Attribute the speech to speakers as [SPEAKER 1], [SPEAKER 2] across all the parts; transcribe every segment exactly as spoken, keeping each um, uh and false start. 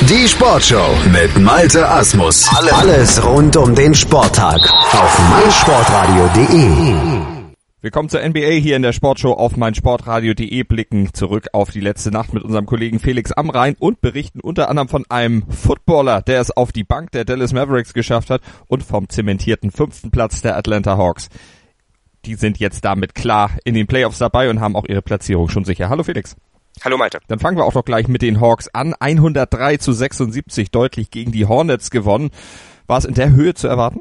[SPEAKER 1] Die Sportshow mit Malte Asmus. Alles rund um den Sporttag auf meinsportradio punkt de.
[SPEAKER 2] Willkommen zur N B A hier in der Sportshow auf meinsportradio punkt de. Blicken zurück auf die letzte Nacht mit unserem Kollegen Felix Amrain und berichten unter anderem von einem Footballer, der es auf die Bank der Dallas Mavericks geschafft hat, und vom zementierten fünften Platz der Atlanta Hawks. Die sind jetzt damit klar in den Playoffs dabei und haben auch ihre Platzierung schon sicher. Hallo Felix.
[SPEAKER 3] Hallo Malte.
[SPEAKER 2] Dann fangen wir auch doch gleich mit den Hawks an. hundertdrei zu sechsundsiebzig deutlich gegen die Hornets gewonnen. War es in der Höhe zu erwarten?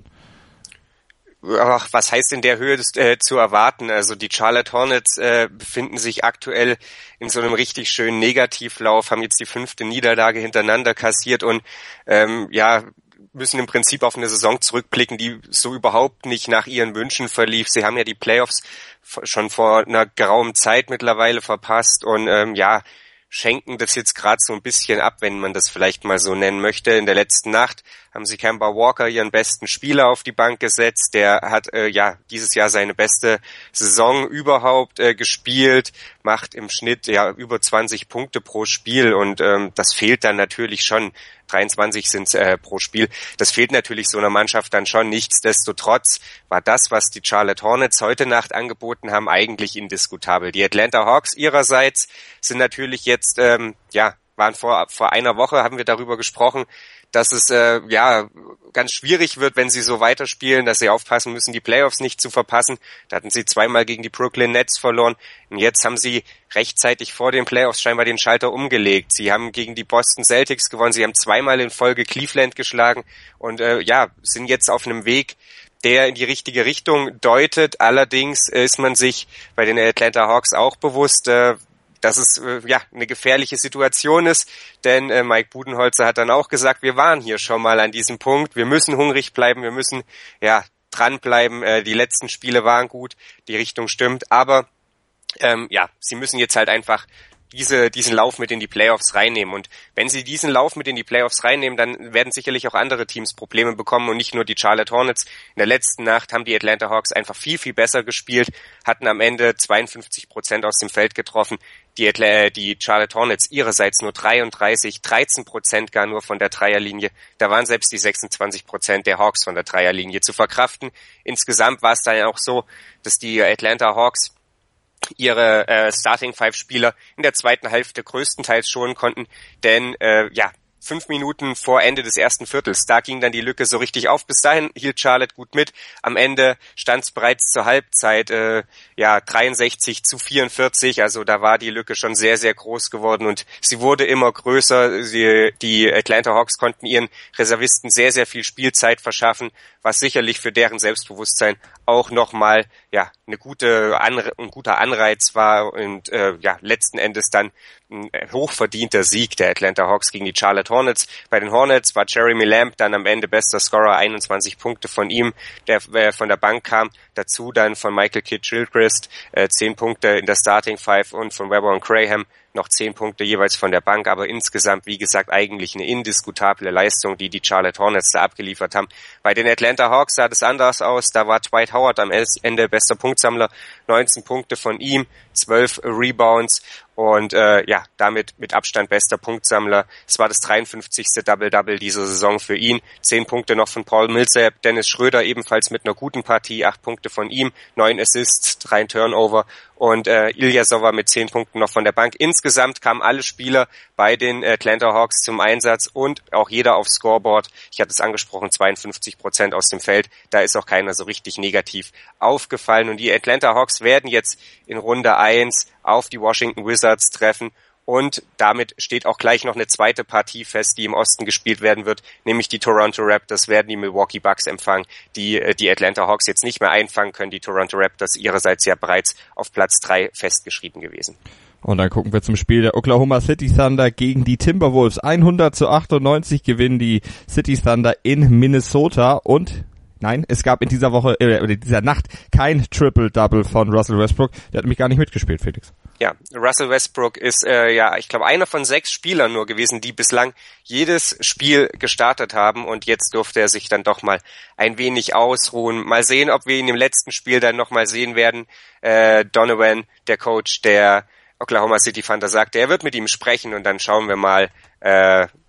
[SPEAKER 3] Ach, was heißt in der Höhe das, äh, zu erwarten? Also die Charlotte Hornets äh, befinden sich aktuell in so einem richtig schönen Negativlauf, haben jetzt die fünfte Niederlage hintereinander kassiert und ähm, ja müssen im Prinzip auf eine Saison zurückblicken, die so überhaupt nicht nach ihren Wünschen verlief. Sie haben ja die Playoffs schon vor einer geraumen Zeit mittlerweile verpasst und ähm, ja, schenken das jetzt gerade so ein bisschen ab, wenn man das vielleicht mal so nennen möchte. In der letzten Nacht haben sie Kemba Walker, ihren besten Spieler, auf die Bank gesetzt. Der hat äh, ja dieses Jahr seine beste Saison überhaupt äh, gespielt, macht im Schnitt ja über zwanzig Punkte pro Spiel und ähm, das fehlt dann natürlich schon. dreiundzwanzig sind äh, pro Spiel. Das fehlt natürlich so einer Mannschaft dann schon. Nichtsdestotrotz war das, was die Charlotte Hornets heute Nacht angeboten haben, eigentlich indiskutabel. Die Atlanta Hawks ihrerseits sind natürlich jetzt, ähm, ja, waren vor vor einer Woche, haben wir darüber gesprochen, dass es äh, ja ganz schwierig wird, wenn sie so weiterspielen, dass sie aufpassen müssen, die Playoffs nicht zu verpassen. Da hatten sie zweimal gegen die Brooklyn Nets verloren und jetzt haben sie rechtzeitig vor den Playoffs scheinbar den Schalter umgelegt. Sie haben gegen die Boston Celtics gewonnen, sie haben zweimal in Folge Cleveland geschlagen und äh, ja, sind jetzt auf einem Weg, der in die richtige Richtung deutet. Allerdings ist man sich bei den Atlanta Hawks auch bewusst, äh, dass es äh, ja eine gefährliche Situation ist, denn äh, Mike Budenholzer hat dann auch gesagt, wir waren hier schon mal an diesem Punkt, wir müssen hungrig bleiben, wir müssen ja dranbleiben, äh, die letzten Spiele waren gut, die Richtung stimmt, aber ähm, ja, sie müssen jetzt halt einfach diese diesen Lauf mit in die Playoffs reinnehmen. Und wenn sie diesen Lauf mit in die Playoffs reinnehmen, dann werden sicherlich auch andere Teams Probleme bekommen und nicht nur die Charlotte Hornets. In der letzten Nacht haben die Atlanta Hawks einfach viel, viel besser gespielt, hatten am Ende zweiundfünfzig Prozent aus dem Feld getroffen. Die, Atl- die Charlotte Hornets ihrerseits nur dreiunddreißig, dreizehn Prozent gar nur von der Dreierlinie. Da waren selbst die sechsundzwanzig Prozent der Hawks von der Dreierlinie zu verkraften. Insgesamt war es dann auch so, dass die Atlanta Hawks ihre äh, Starting-Five-Spieler in der zweiten Hälfte größtenteils schonen konnten, denn äh, ja, fünf Minuten vor Ende des ersten Viertels, da ging dann die Lücke so richtig auf. Bis dahin hielt Charlotte gut mit. Am Ende stand es bereits zur Halbzeit äh, ja dreiundsechzig zu vierundvierzig, also da war die Lücke schon sehr, sehr groß geworden und sie wurde immer größer. Sie, die Atlanta Hawks konnten ihren Reservisten sehr, sehr viel Spielzeit verschaffen, was sicherlich für deren Selbstbewusstsein auch nochmal ja eine gute Anre- ein guter Anreiz war und äh, ja letzten Endes dann ein hochverdienter Sieg der Atlanta Hawks gegen die Charlotte Hornets. Bei den Hornets war Jeremy Lamb dann am Ende bester Scorer, einundzwanzig Punkte von ihm, der äh, von der Bank kam. Dazu dann von Michael Kidd-Gilchrist äh, zehn Punkte in der Starting Five und von Webber und Graham noch zehn Punkte jeweils von der Bank, aber insgesamt, wie gesagt, eigentlich eine indiskutable Leistung, die die Charlotte Hornets da abgeliefert haben. Bei den Atlanta Hawks sah das anders aus, da war Dwight Howard am Ende bester Punktsammler, neunzehn Punkte von ihm, zwölf Rebounds und äh, ja, damit mit Abstand bester Punktsammler. Es war das dreiundfünfzigste Double-Double dieser Saison für ihn, zehn Punkte noch von Paul Millsap, Dennis Schröder ebenfalls mit einer guten Partie, acht Punkte von ihm, neun Assists, drei Turnover und äh, Ilyasova mit zehn Punkten noch von der Bank. Insgesamt kamen alle Spieler bei den Atlanta Hawks zum Einsatz und auch jeder aufs Scoreboard. Ich hatte es angesprochen, zweiundfünfzig Prozent aus dem Feld. Da ist auch keiner so richtig negativ aufgefallen. Und die Atlanta Hawks werden jetzt in Runde eins auf die Washington Wizards treffen. Und damit steht auch gleich noch eine zweite Partie fest, die im Osten gespielt werden wird, nämlich die Toronto Raptors werden die Milwaukee Bucks empfangen, die die Atlanta Hawks jetzt nicht mehr einfangen können. Die Toronto Raptors ihrerseits ja bereits auf Platz drei festgeschrieben gewesen.
[SPEAKER 2] Und dann gucken wir zum Spiel der Oklahoma City Thunder gegen die Timberwolves. hundert zu achtundneunzig gewinnen die City Thunder in Minnesota und nein, es gab in dieser Woche, äh, oder dieser Nacht kein Triple-Double von Russell Westbrook. Der hat nämlich gar nicht mitgespielt, Felix.
[SPEAKER 3] Ja, Russell Westbrook ist äh, ja, ich glaube, einer von sechs Spielern nur gewesen, die bislang jedes Spiel gestartet haben und jetzt durfte er sich dann doch mal ein wenig ausruhen. Mal sehen, ob wir ihn im letzten Spiel dann noch mal sehen werden. Äh, Donovan, der Coach der Oklahoma City Thunder, sagte, er wird mit ihm sprechen und dann schauen wir mal, äh,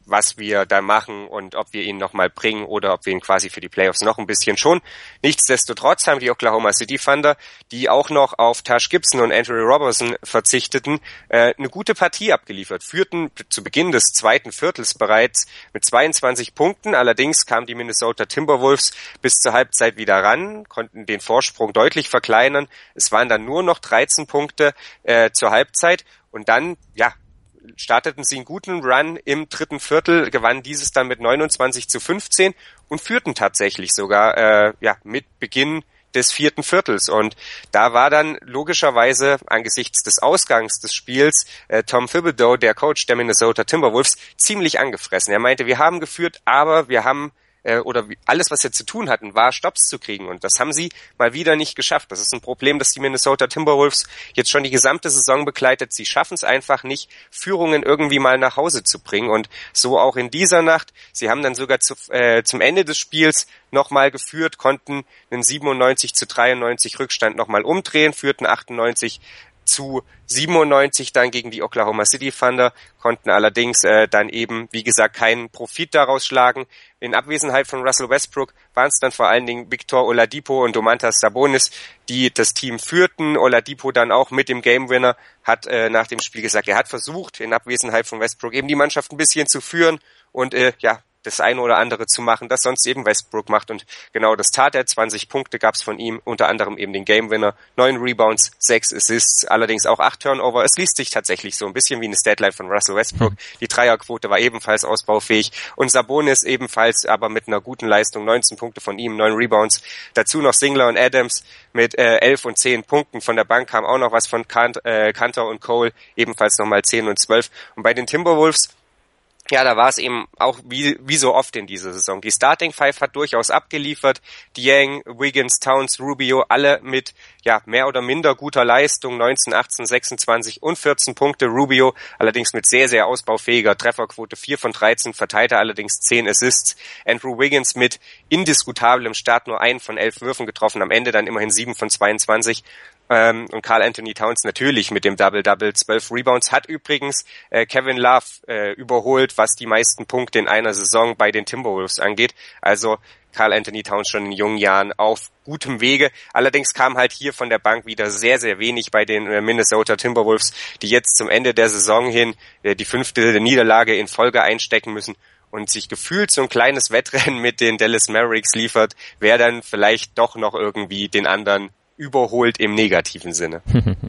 [SPEAKER 3] was wir da machen und ob wir ihn nochmal bringen oder ob wir ihn quasi für die Playoffs noch ein bisschen schon. Nichtsdestotrotz haben die Oklahoma City Thunder, die auch noch auf Taj Gibson und Andrew Robertson verzichteten, äh, eine gute Partie abgeliefert, führten zu Beginn des zweiten Viertels bereits mit zweiundzwanzig Punkten. Allerdings kamen die Minnesota Timberwolves bis zur Halbzeit wieder ran, konnten den Vorsprung deutlich verkleinern. Es waren dann nur noch dreizehn Punkte äh, zur Halbzeit und dann, ja, starteten sie einen guten Run im dritten Viertel, gewannen dieses dann mit neunundzwanzig zu fünfzehn und führten tatsächlich sogar äh, ja mit Beginn des vierten Viertels. Und da war dann logischerweise angesichts des Ausgangs des Spiels äh, Tom Thibodeau, der Coach der Minnesota Timberwolves, ziemlich angefressen. Er meinte, wir haben geführt, aber wir haben oder alles, was sie zu tun hatten, war Stopps zu kriegen. Und das haben sie mal wieder nicht geschafft. Das ist ein Problem, das die Minnesota Timberwolves jetzt schon die gesamte Saison begleitet. Sie schaffen es einfach nicht, Führungen irgendwie mal nach Hause zu bringen. Und so auch in dieser Nacht. Sie haben dann sogar zu, äh, zum Ende des Spiels nochmal geführt, konnten einen siebenundneunzig zu dreiundneunzig Rückstand nochmal umdrehen, führten achtundneunzig zu siebenundneunzig dann gegen die Oklahoma City Thunder, konnten allerdings äh, dann eben, wie gesagt, keinen Profit daraus schlagen. In Abwesenheit von Russell Westbrook waren es dann vor allen Dingen Victor Oladipo und Domantas Sabonis, die das Team führten. Oladipo dann auch mit dem Game Winner hat äh, nach dem Spiel gesagt, er hat versucht, in Abwesenheit von Westbrook eben die Mannschaft ein bisschen zu führen und äh, ja, das eine oder andere zu machen, das sonst eben Westbrook macht. Und genau das tat er. zwanzig Punkte gab's von ihm, unter anderem eben den Game Winner, neun Rebounds, sechs Assists, allerdings auch acht Turnover. Es liest sich tatsächlich so ein bisschen wie eine Statline von Russell Westbrook. Die Dreierquote war ebenfalls ausbaufähig und Sabonis ebenfalls, aber mit einer guten Leistung, neunzehn Punkte von ihm, neun Rebounds. Dazu noch Singler und Adams mit äh, elf und zehn Punkten. Von der Bank kam auch noch was von Kant, äh, Kanter und Cole, ebenfalls nochmal zehn und zwölf. Und bei den Timberwolves, ja, da war es eben auch wie wie so oft in dieser Saison. Die Starting Five hat durchaus abgeliefert. Dieng, Wiggins, Towns, Rubio, alle mit ja mehr oder minder guter Leistung. neunzehn, achtzehn, sechsundzwanzig und vierzehn Punkte. Rubio allerdings mit sehr, sehr ausbaufähiger Trefferquote. vier von dreizehn, verteilte allerdings zehn Assists. Andrew Wiggins mit indiskutablem Start nur einen von elf Würfen getroffen. Am Ende dann immerhin sieben von zweiundzwanzig. Ähm, und Karl Anthony Towns natürlich mit dem Double-Double, zwölf Rebounds, hat übrigens äh, Kevin Love äh, überholt, was die meisten Punkte in einer Saison bei den Timberwolves angeht. Also Karl Anthony Towns schon in jungen Jahren auf gutem Wege. Allerdings kam halt hier von der Bank wieder sehr, sehr wenig bei den äh, Minnesota Timberwolves, die jetzt zum Ende der Saison hin äh, die fünfte Niederlage in Folge einstecken müssen und sich gefühlt so ein kleines Wettrennen mit den Dallas Mavericks liefert, wer dann vielleicht doch noch irgendwie den anderen überholt im negativen Sinne.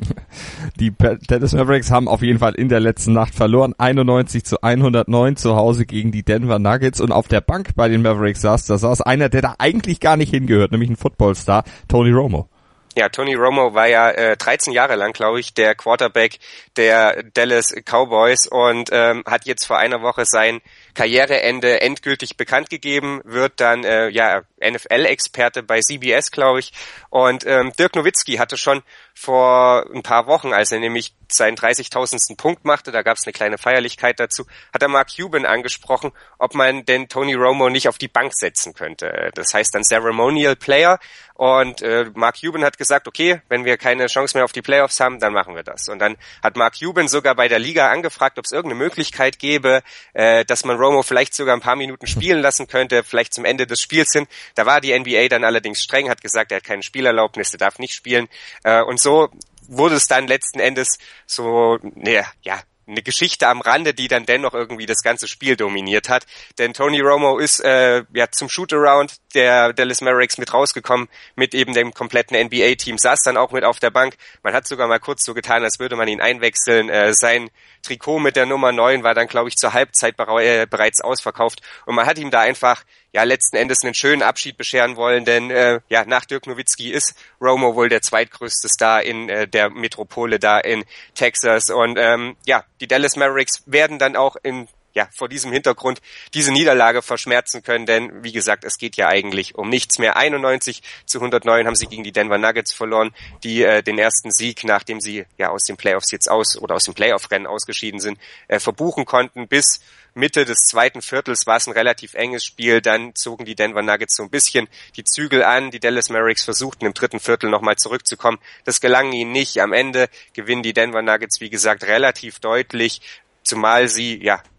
[SPEAKER 2] Die Dallas Mavericks haben auf jeden Fall in der letzten Nacht verloren, einundneunzig zu hundertneun zu Hause gegen die Denver Nuggets, und auf der Bank bei den Mavericks saß, da saß einer, der da eigentlich gar nicht hingehört, nämlich ein Footballstar, Tony Romo.
[SPEAKER 3] Ja, Tony Romo war ja äh, dreizehn Jahre lang, glaube ich, der Quarterback der Dallas Cowboys und ähm, hat jetzt vor einer Woche sein Karriereende endgültig bekannt gegeben, wird dann äh, ja N F L-Experte bei C B S, glaube ich. Und ähm, Dirk Nowitzki hatte schon vor ein paar Wochen, als er nämlich seinen dreißigtausendsten Punkt machte, da gab es eine kleine Feierlichkeit dazu, hat er Mark Cuban angesprochen, ob man denn Tony Romo nicht auf die Bank setzen könnte. Das heißt dann Ceremonial Player. Und äh, Mark Cuban hat gesagt, okay, wenn wir keine Chance mehr auf die Playoffs haben, dann machen wir das. Und dann hat Mark Cuban sogar bei der Liga angefragt, ob es irgendeine Möglichkeit gäbe, äh, dass man Romo vielleicht sogar ein paar Minuten spielen lassen könnte, vielleicht zum Ende des Spiels hin. Da war die N B A dann allerdings streng, hat gesagt, er hat keine Spielerlaubnis, er darf nicht spielen. Äh, und so wurde es dann letzten Endes so, ne, ja, eine Geschichte am Rande, die dann dennoch irgendwie das ganze Spiel dominiert hat. Denn Tony Romo ist äh, ja zum Shootaround der Dallas Mavericks mit rausgekommen, mit eben dem kompletten N B A-Team, saß dann auch mit auf der Bank. Man hat sogar mal kurz so getan, als würde man ihn einwechseln. Äh, sein Trikot mit der Nummer neun war dann, glaube ich, zur Halbzeit äh, bereits ausverkauft. Und man hat ihm da einfach ja letzten Endes einen schönen Abschied bescheren wollen, denn äh, ja nach Dirk Nowitzki ist Romo wohl der zweitgrößte Star in äh, der Metropole da in Texas. Und ähm, ja, die Dallas Mavericks werden dann auch in ja vor diesem Hintergrund diese Niederlage verschmerzen können, denn wie gesagt, es geht ja eigentlich um nichts mehr. einundneunzig zu hundertneun haben sie gegen die Denver Nuggets verloren, die äh, den ersten Sieg, nachdem sie ja aus den Playoffs jetzt aus oder aus dem Playoff-Rennen ausgeschieden sind, äh, verbuchen konnten. Bis Mitte des zweiten Viertels war es ein relativ enges Spiel, dann zogen die Denver Nuggets so ein bisschen die Zügel an. Die Dallas Mavericks versuchten im dritten Viertel nochmal zurückzukommen. Das gelang ihnen nicht. Am Ende gewinnen die Denver Nuggets, wie gesagt, relativ deutlich, zumal sie ja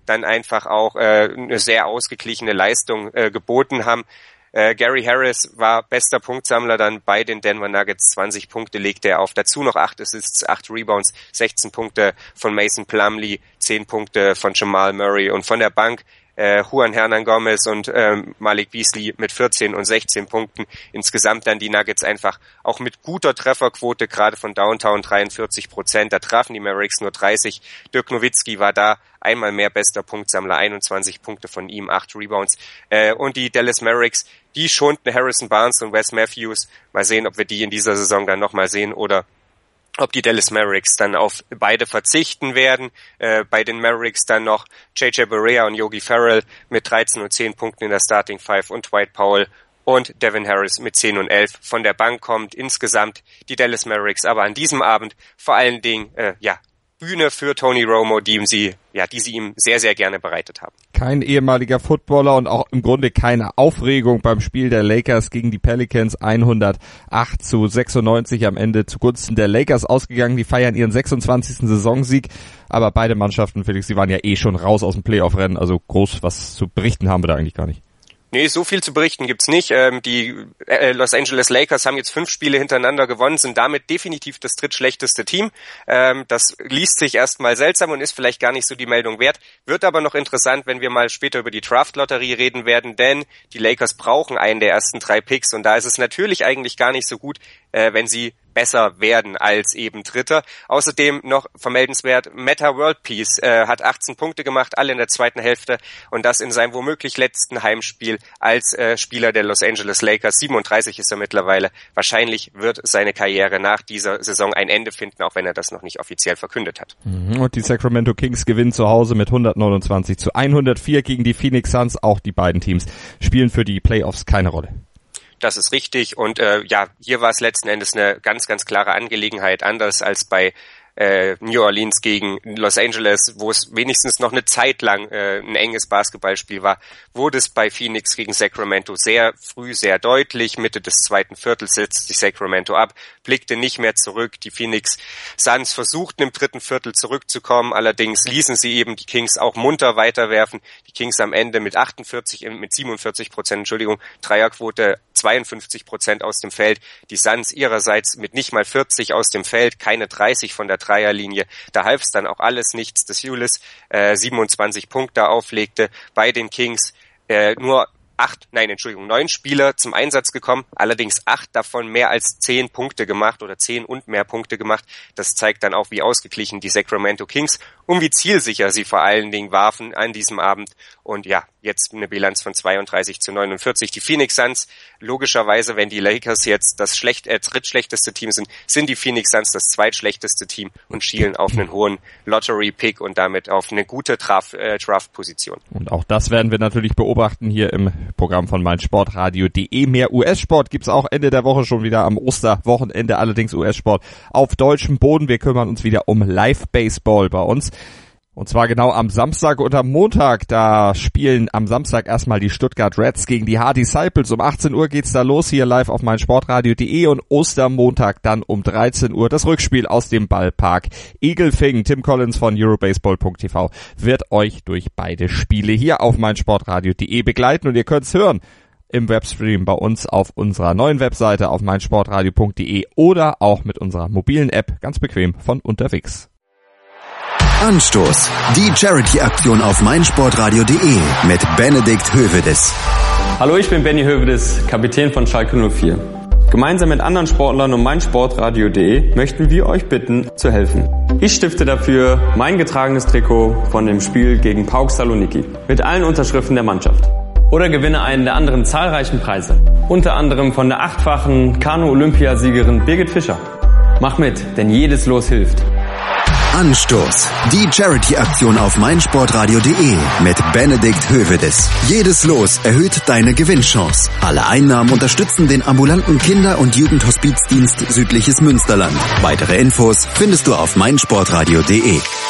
[SPEAKER 3] dann einfach auch äh, eine sehr ausgeglichene Leistung äh, geboten haben. Äh, Gary Harris war bester Punktsammler dann bei den Denver Nuggets, zwanzig Punkte legte er auf, dazu noch acht Assists, acht Rebounds, sechzehn Punkte von Mason Plumlee, zehn Punkte von Jamal Murray und von der Bank äh, Juan Hernan Gomez und ähm, Malik Beasley mit vierzehn und sechzehn Punkten. Insgesamt dann die Nuggets einfach auch mit guter Trefferquote, gerade von Downtown dreiundvierzig Prozent, da trafen die Mavericks nur dreißig. Dirk Nowitzki war da einmal mehr bester Punktsammler, einundzwanzig Punkte von ihm, acht Rebounds. Äh, und die Dallas Mavericks, die schonten Harrison Barnes und Wes Matthews. Mal sehen, ob wir die in dieser Saison dann nochmal sehen oder ob die Dallas Mavericks dann auf beide verzichten werden. Äh, bei den Mavericks dann noch J J Barea und Yogi Ferrell mit dreizehn und zehn Punkten in der Starting Five und Dwight Powell und Devin Harris mit zehn und elf von der Bank kommt. Insgesamt die Dallas Mavericks aber an diesem Abend vor allen Dingen, äh, ja, Bühne für Tony Romo, die ihm sie, ja, die sie ihm sehr, sehr gerne bereitet haben.
[SPEAKER 2] Kein ehemaliger Footballer und auch im Grunde keine Aufregung beim Spiel der Lakers gegen die Pelicans. hundertacht zu sechsundneunzig am Ende zugunsten der Lakers ausgegangen. Die feiern ihren sechsundzwanzigsten Saisonsieg. Aber beide Mannschaften, Felix, die waren ja eh schon raus aus dem Playoff-Rennen. Also groß was zu berichten haben wir da eigentlich gar nicht.
[SPEAKER 3] Nee, so viel zu berichten gibt's nicht. Ähm, die äh, Los Angeles Lakers haben jetzt fünf Spiele hintereinander gewonnen, sind damit definitiv das drittschlechteste Team. Ähm, das liest sich erstmal seltsam und ist vielleicht gar nicht so die Meldung wert. Wird aber noch interessant, wenn wir mal später über die Draft-Lotterie reden werden, denn die Lakers brauchen einen der ersten drei Picks und da ist es natürlich eigentlich gar nicht so gut, äh, wenn sie besser werden als eben Dritter. Außerdem noch vermeldenswert, Metta World Peace äh, hat achtzehn Punkte gemacht, alle in der zweiten Hälfte und das in seinem womöglich letzten Heimspiel als äh, Spieler der Los Angeles Lakers. siebenunddreißig ist er mittlerweile. Wahrscheinlich wird seine Karriere nach dieser Saison ein Ende finden, auch wenn er das noch nicht offiziell verkündet hat.
[SPEAKER 2] Und die Sacramento Kings gewinnen zu Hause mit hundertneunundzwanzig zu hundertvier gegen die Phoenix Suns. Auch die beiden Teams spielen für die Playoffs keine Rolle.
[SPEAKER 3] Das ist richtig und äh, ja, hier war es letzten Endes eine ganz, ganz klare Angelegenheit, anders als bei äh, New Orleans gegen Los Angeles, wo es wenigstens noch eine Zeit lang äh, ein enges Basketballspiel war, wurde es bei Phoenix gegen Sacramento sehr früh, sehr deutlich. Mitte des zweiten Viertels setzte sich Sacramento ab, blickte nicht mehr zurück. Die Phoenix Suns versuchten im dritten Viertel zurückzukommen, allerdings ließen sie eben die Kings auch munter weiterwerfen. Die Kings am Ende mit achtundvierzig, mit siebenundvierzig Prozent, Entschuldigung, Dreierquote, zweiundfünfzig Prozent aus dem Feld. Die Suns ihrerseits mit nicht mal vierzig aus dem Feld, keine dreißig von der Dreierlinie. Da half es dann auch alles nichts, dass Ulis äh, siebenundzwanzig Punkte auflegte. Bei den Kings äh, nur acht, nein, Entschuldigung, neun Spieler zum Einsatz gekommen, allerdings acht davon mehr als zehn Punkte gemacht oder zehn und mehr Punkte gemacht. Das zeigt dann auch, wie ausgeglichen die Sacramento Kings und wie zielsicher sie vor allen Dingen warfen an diesem Abend. Und ja, jetzt eine Bilanz von zweiunddreißig zu neunundvierzig. Die Phoenix Suns, logischerweise, wenn die Lakers jetzt das schlecht, äh, drittschlechteste Team sind, sind die Phoenix Suns das zweitschlechteste Team und schielen auf einen hohen Lottery-Pick und damit auf eine gute Draft, äh, Draft-Position.
[SPEAKER 2] Und auch das werden wir natürlich beobachten hier im Programm von meinsportradio punkt de. Mehr U S-Sport gibt's auch Ende der Woche schon wieder am Osterwochenende, allerdings U S-Sport auf deutschem Boden. Wir kümmern uns wieder um Live-Baseball bei uns. Und zwar genau am Samstag und am Montag. Da spielen am Samstag erstmal die Stuttgart Reds gegen die Hard Disciples. Um achtzehn Uhr geht's da los hier live auf meinsportradio punkt de und Ostermontag dann um dreizehn Uhr das Rückspiel aus dem Ballpark Egelfingen. Tim Collins von eurobaseball punkt t v wird euch durch beide Spiele hier auf meinsportradio punkt de begleiten und ihr könnt's hören im Webstream bei uns auf unserer neuen Webseite auf meinsportradio punkt de oder auch mit unserer mobilen App ganz bequem von unterwegs.
[SPEAKER 1] Anstoß. Die Charity-Aktion auf meinsportradio punkt de mit Benedikt Hövedes.
[SPEAKER 4] Hallo, ich bin Benny Hövedes, Kapitän von Schalke null vier. Gemeinsam mit anderen Sportlern und meinsportradio punkt de möchten wir euch bitten, zu helfen. Ich stifte dafür mein getragenes Trikot von dem Spiel gegen PAOK Saloniki mit allen Unterschriften der Mannschaft. Oder gewinne einen der anderen zahlreichen Preise. Unter anderem von der achtfachen Kanu-Olympiasiegerin Birgit Fischer. Mach mit, denn jedes Los hilft.
[SPEAKER 1] Anstoß. Die Charity-Aktion auf meinsportradio punkt de mit Benedikt Hövedes. Jedes Los erhöht deine Gewinnchance. Alle Einnahmen unterstützen den ambulanten Kinder- und Jugendhospizdienst Südliches Münsterland. Weitere Infos findest du auf meinsportradio punkt de.